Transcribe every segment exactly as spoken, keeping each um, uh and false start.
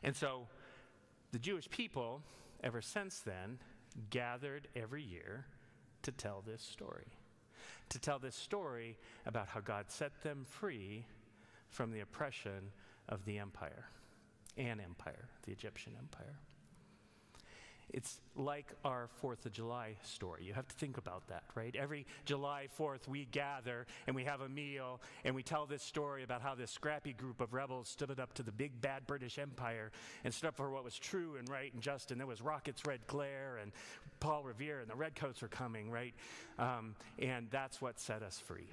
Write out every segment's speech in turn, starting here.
And so the Jewish people, ever since then, gathered every year to tell this story. To tell this story about how God set them free from the oppression of the empire, an empire, the Egyptian empire. It's like our fourth of July story. You have to think about that, right? Every July fourth, we gather and we have a meal and we tell this story about how this scrappy group of rebels stood up to the big bad British Empire and stood up for what was true and right and just. And there was Rocket's red glare and Paul Revere and the Redcoats were coming, right? Um, and that's what set us free.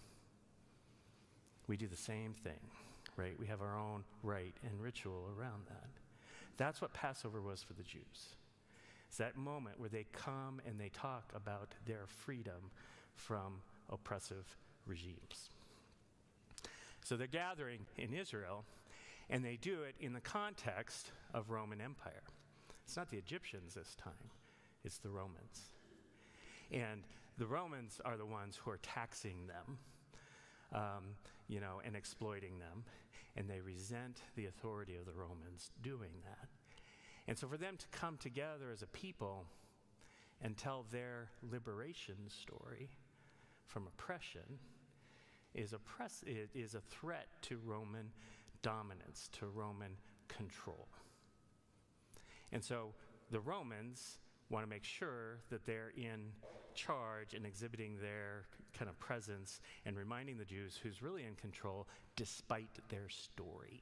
We do the same thing, right? We have our own rite and ritual around that. That's what Passover was for the Jews. It's that moment where they come and they talk about their freedom from oppressive regimes. So they're gathering in Israel, and they do it in the context of Roman Empire. It's not the Egyptians this time, it's the Romans. And the Romans are the ones who are taxing them, um, you know, and exploiting them, and they resent the authority of the Romans doing that. And so for them to come together as a people and tell their liberation story from oppression is a, press, is a threat to Roman dominance, to Roman control. And so the Romans want to make sure that they're in charge and exhibiting their kind of presence and reminding the Jews who's really in control despite their story.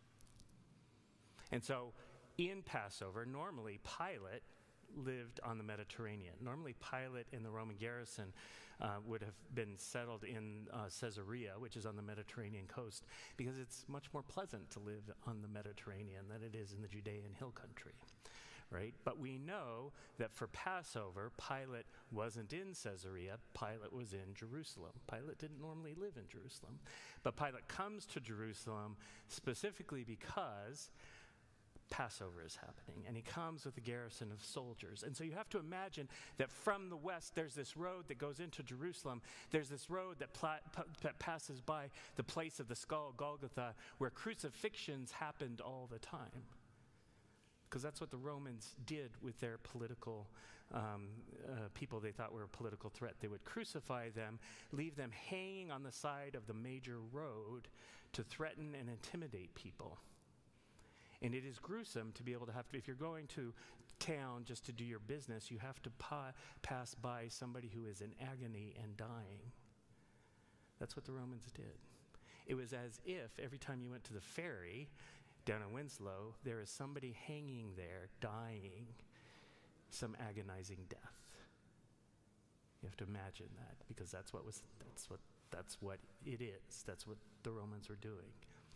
And so in Passover, normally Pilate lived on the Mediterranean. Normally Pilate and the Roman garrison uh, would have been settled in uh, Caesarea, which is on the Mediterranean coast, because it's much more pleasant to live on the Mediterranean than it is in the Judean hill country, right? But we know that for Passover, Pilate wasn't in Caesarea, Pilate was in Jerusalem. Pilate didn't normally live in Jerusalem, but Pilate comes to Jerusalem specifically because Passover is happening, and he comes with a garrison of soldiers. And so you have to imagine that from the west, there's this road that goes into Jerusalem. There's this road that, pla- p- that passes by the place of the skull, Golgotha, where crucifixions happened all the time. Because that's what the Romans did with their political um, uh, people they thought were a political threat. They would crucify them, leave them hanging on the side of the major road to threaten and intimidate people. And it is gruesome to be able to have to, if you're going to town just to do your business, you have to pa- pass by somebody who is in agony and dying. That's what the Romans did. It was as if every time you went to the ferry down in Winslow, there is somebody hanging there, dying, some agonizing death. You have to imagine that, because that's what was, that's what, that's what it is. That's what the Romans were doing.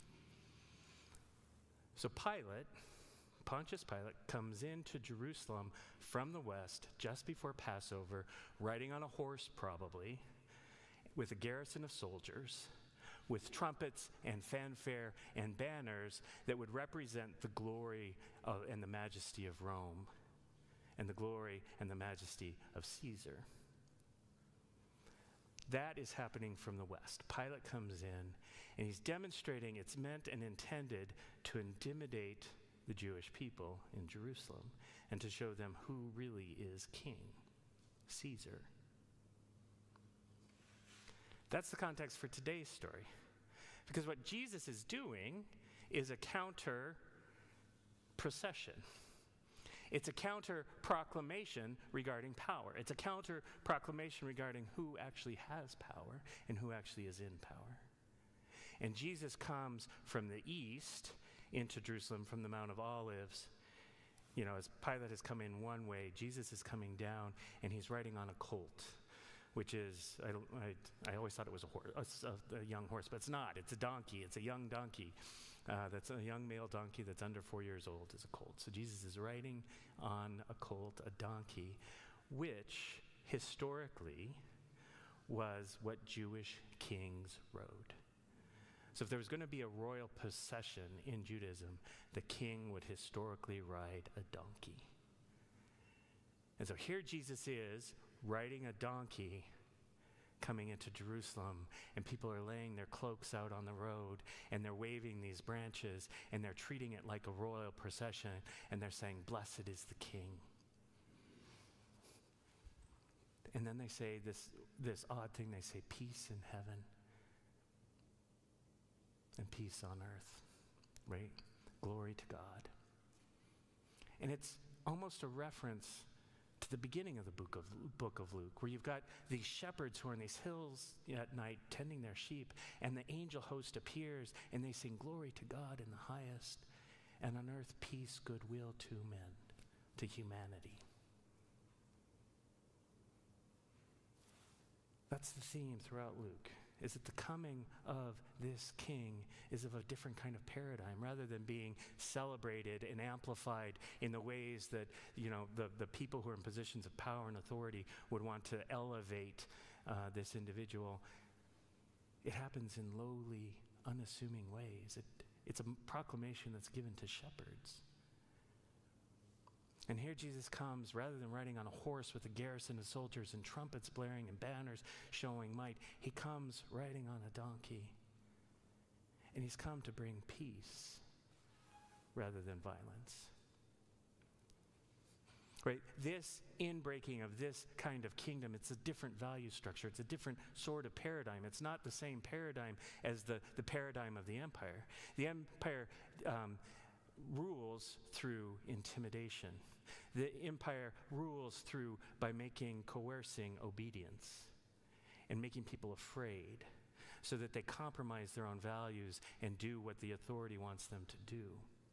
So Pilate, Pontius Pilate, comes into Jerusalem from the west just before Passover, riding on a horse probably, with a garrison of soldiers, with trumpets and fanfare and banners that would represent the glory of, and the majesty of Rome, and the glory and the majesty of Caesar. That is happening from the west. Pilate comes in, and he's demonstrating it's meant and intended to intimidate the Jewish people in Jerusalem and to show them who really is king, Caesar. That's the context for today's story. Because what Jesus is doing is a counter procession. It's a counter-proclamation regarding power. It's a counter-proclamation regarding who actually has power and who actually is in power. And Jesus comes from the east into Jerusalem from the Mount of Olives. You know, as Pilate has come in one way, Jesus is coming down, and he's riding on a colt, which is, I, don't, I, I always thought it was a, horse, a, a young horse, but it's not. It's a donkey. It's a young donkey. Uh, that's a young male donkey that's under four years old is a colt. So Jesus is riding on a colt, a donkey, which historically was what Jewish kings rode. So if there was going to be a royal procession in Judaism, the king would historically ride a donkey. And so here Jesus is riding a donkey, coming into Jerusalem, and people are laying their cloaks out on the road, and they're waving these branches, and they're treating it like a royal procession, and they're saying, "Blessed is the King." And then they say this, this odd thing, they say, "Peace in heaven and peace on earth," right? Glory to God. And it's almost a reference to the beginning of the book of, book of Luke, where you've got these shepherds who are on these hills at night tending their sheep, and the angel host appears, and they sing, "Glory to God in the highest, and on earth peace, goodwill to men," to humanity. That's the theme throughout Luke, is that the coming of this king is of a different kind of paradigm, rather than being celebrated and amplified in the ways that, you know, the, the people who are in positions of power and authority would want to elevate uh, this individual. It happens in lowly, unassuming ways. It, it's a proclamation that's given to shepherds. And here Jesus comes, rather than riding on a horse with a garrison of soldiers and trumpets blaring and banners showing might, he comes riding on a donkey. And he's come to bring peace rather than violence. Right? This inbreaking of this kind of kingdom, it's a different value structure. It's a different sort of paradigm. It's not the same paradigm as the, the paradigm of the empire. The empire um, rules through intimidation. The empire rules through by making, coercing obedience and making people afraid so that they compromise their own values and do what the authority wants them to do.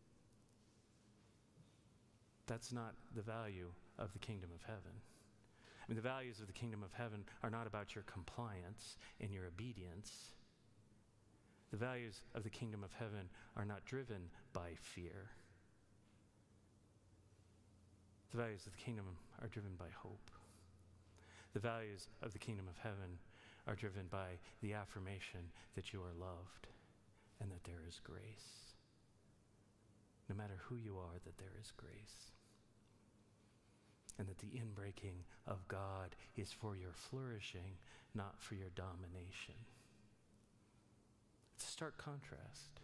That's not the value of the kingdom of heaven. I mean, the values of the kingdom of heaven are not about your compliance and your obedience. The values of the kingdom of heaven are not driven by fear. The values of the kingdom are driven by hope. The values of the kingdom of heaven are driven by the affirmation that you are loved and that there is grace. No matter who you are, that there is grace. And that the inbreaking of God is for your flourishing, not for your domination. It's a stark contrast.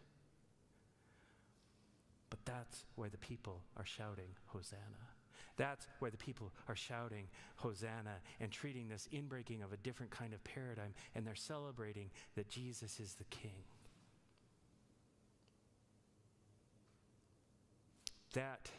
But that's why the people are shouting, "Hosanna." That's why the people are shouting, "Hosanna," and treating this inbreaking of a different kind of paradigm, and they're celebrating that Jesus is the King. That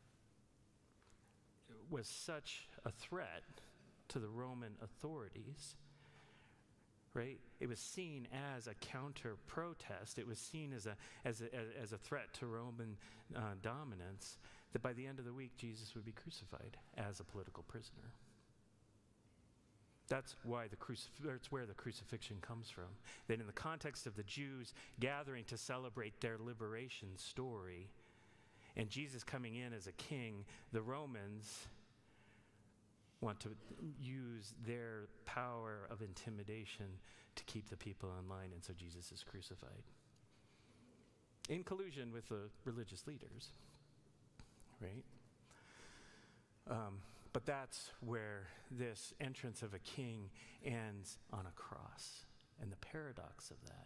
was such a threat to the Roman authorities, right? It was seen as a counter-protest. It was seen as a, as a, as a threat to Roman uh, dominance, that by the end of the week, Jesus would be crucified as a political prisoner. That's why the crucif- that's where the crucifixion comes from. That in the context of the Jews gathering to celebrate their liberation story, and Jesus coming in as a king, the Romans want to use their power of intimidation to keep the people in line, and so Jesus is crucified. In collusion with the religious leaders, right? Um, but that's where this entrance of a king ends on a cross, and the paradox of that.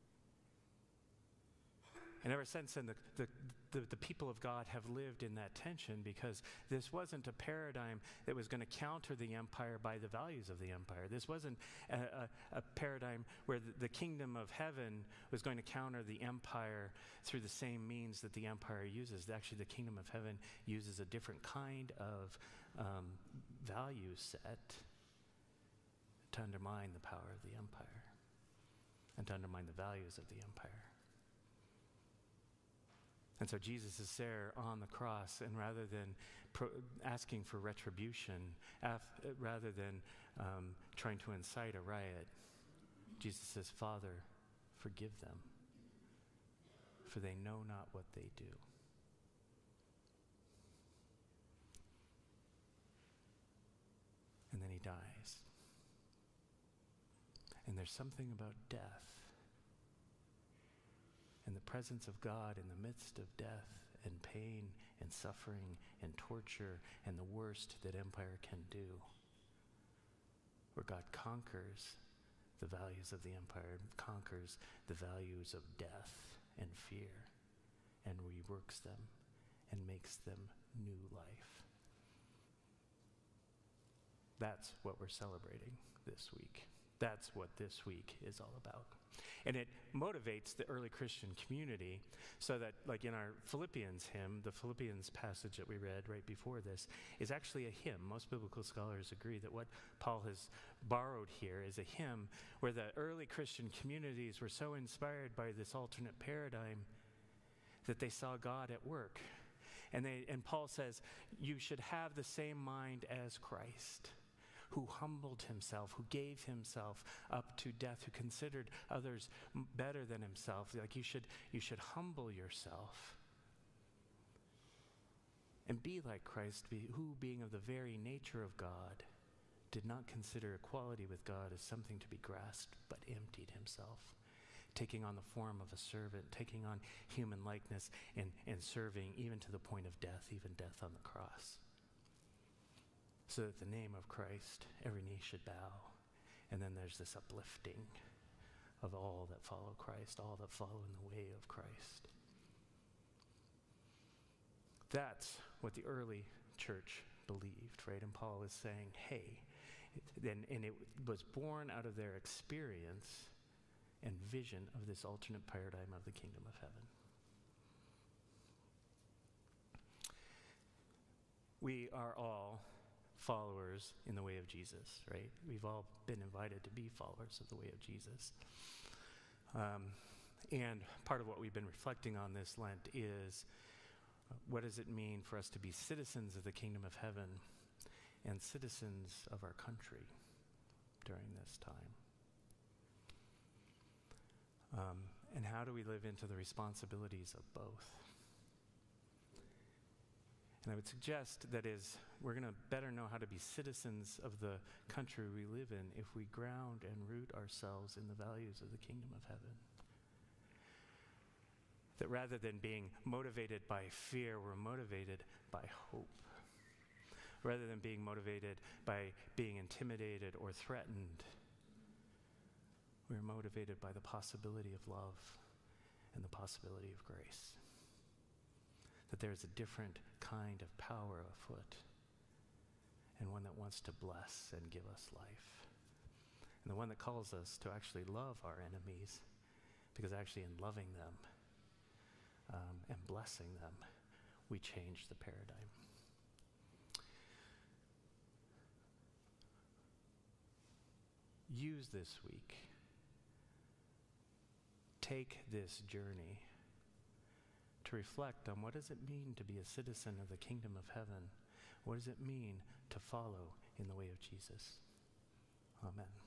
And ever since then, the, the, the, the people of God have lived in that tension, because this wasn't a paradigm that was going to counter the empire by the values of the empire. This wasn't a, a, a paradigm where the, the kingdom of heaven was going to counter the empire through the same means that the empire uses. Actually, the kingdom of heaven uses a different kind of um, value set to undermine the power of the empire and to undermine the values of the empire. And so Jesus is there on the cross, and rather than pro- asking for retribution, af- rather than um, trying to incite a riot, Jesus says, "Father, forgive them, for they know not what they do." And then he dies. And there's something about death and the presence of God in the midst of death and pain and suffering and torture and the worst that empire can do, where God conquers the values of the empire, conquers the values of death and fear, and reworks them and makes them new life. That's what we're celebrating this week. That's what this week is all about. And it motivates the early Christian community so that, like in our Philippians hymn, the Philippians passage that we read right before this is actually a hymn. Most biblical scholars agree that what Paul has borrowed here is a hymn where the early Christian communities were so inspired by this alternate paradigm that they saw God at work. And, they, and Paul says, you should have the same mind as Christ, who humbled himself, who gave himself up to death, who considered others m- better than himself. Like you should, you should humble yourself and be like Christ, be, who, being of the very nature of God, did not consider equality with God as something to be grasped, but emptied himself, taking on the form of a servant, taking on human likeness, and, and serving even to the point of death, even death on the cross. So that the name of Christ, every knee should bow. And then there's this uplifting of all that follow Christ, all that follow in the way of Christ. That's what the early church believed, right? And Paul is saying, hey, and, and it was born out of their experience and vision of this alternate paradigm of the kingdom of heaven. We are all followers in the way of Jesus, right? We've all been invited to be followers of the way of Jesus. Um, and part of what we've been reflecting on this Lent is uh, what does it mean for us to be citizens of the kingdom of heaven and citizens of our country during this time? Um, and how do we live into the responsibilities of both? And I would suggest that is, we're going to better know how to be citizens of the country we live in if we ground and root ourselves in the values of the kingdom of heaven. That rather than being motivated by fear, we're motivated by hope. Rather than being motivated by being intimidated or threatened, we're motivated by the possibility of love and the possibility of grace. That there's a different kind of power afoot, and one that wants to bless and give us life. And the one that calls us to actually love our enemies, because actually in loving them um, and blessing them, we change the paradigm. Use this week. Take this journey to reflect on what does it mean to be a citizen of the kingdom of heaven? What does it mean to follow in the way of Jesus? Amen.